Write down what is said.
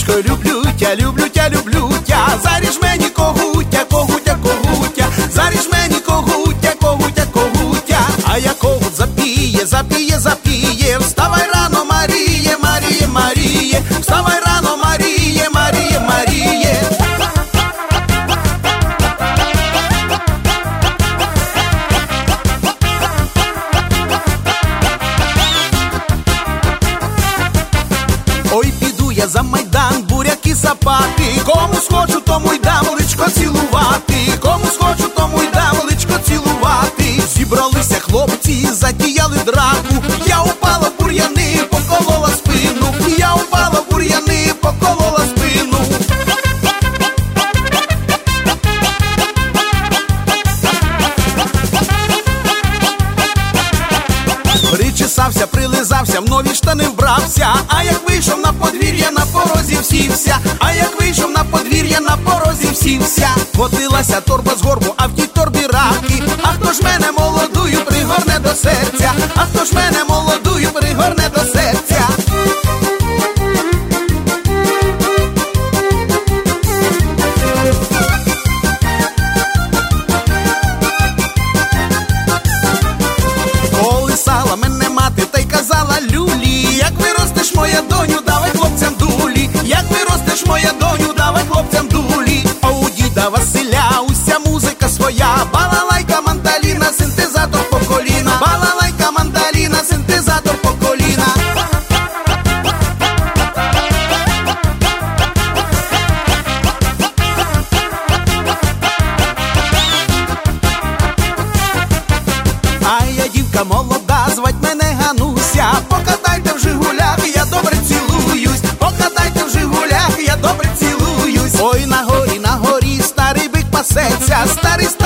Сонечко, люблю тя, заріж мені когутя, когутя, когутя, заріж мені когутя, когутя, когутя. А я когут запіє, запіє, запіє, вставай рано, Маріє, Маріє, Маріє, вставай рано, Маріє, Маріє, Маріє. Ой, піду я за майдан, буряки сапати, комусь хочу, тому й дам личко цілувати, комусь хочу, тому й дам личко цілувати. Зібралися хлопці, затіяли драку, я упала в бур'яни, поколола спину, я упала в бур'яни, поколола спину. Причесався, прилизався, в нові штани вбрався, а як вийшов на подвір'я, на порозі всівся, а як вийшов на подвір'я, на порозі всівся. Котилася торба з горбу, а в тій торбі раки, а хто ж мене молодую пригорне до серця, а хто ж мене молодую пригорне до серця. Колисала мене мати та й казала люлі, як виростеш, моя доню, давай хлопцям дулі, як виростеш, моя доню, давай хлопцям дулі. А у діда Василя уся музика своя, балалайка, мандаліна, синтезатор по коліна, балалайка, мандаліна, синтезатор по коліна. А я дівка молода, звать мене Гануся, покатайте в Жигулях, я добре цілуюсь, покатайте в Жигулях, я добре цілуюсь. Ой, на горі, старий бик пасеться, старий